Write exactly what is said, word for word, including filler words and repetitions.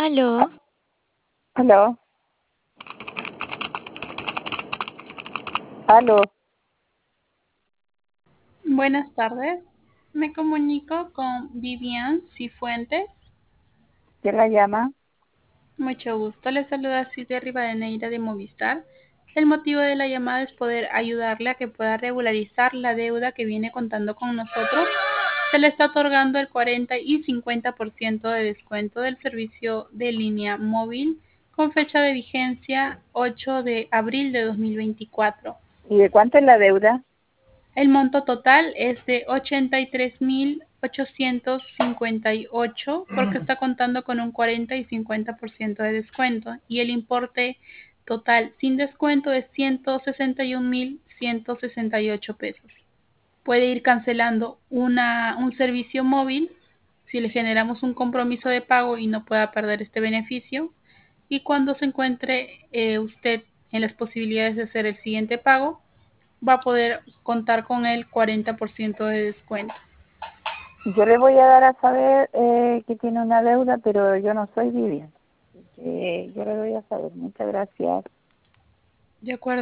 Aló, Aló, aló, Buenas tardes, me comunico con Vivian Cifuentes. ¿quién la llama? Mucho gusto, le saluda Silvia Rivadeneira de Movistar. El motivo de la llamada es poder ayudarle a que pueda regularizar la deuda que viene contando con nosotros. Se le está otorgando el cuarenta y cincuenta por ciento de descuento del servicio de línea móvil con fecha de vigencia ocho de abril de dos mil veinticuatro. ¿Y de cuánto es la deuda? El monto total es de ochenta y tres mil ochocientos cincuenta y ocho porque está contando con un cuarenta y cincuenta por ciento de descuento y el importe total sin descuento es ciento sesenta y un mil ciento sesenta y ocho pesos. Puede ir cancelando una, un servicio móvil si le generamos un compromiso de pago y no pueda perder este beneficio. Y cuando se encuentre eh, usted en las posibilidades de hacer el siguiente pago, va a poder contar con el cuarenta por ciento de descuento. Yo le voy a dar a saber eh, que tiene una deuda, pero yo no soy Vivian. Eh, yo le voy a saber. Muchas gracias. De acuerdo.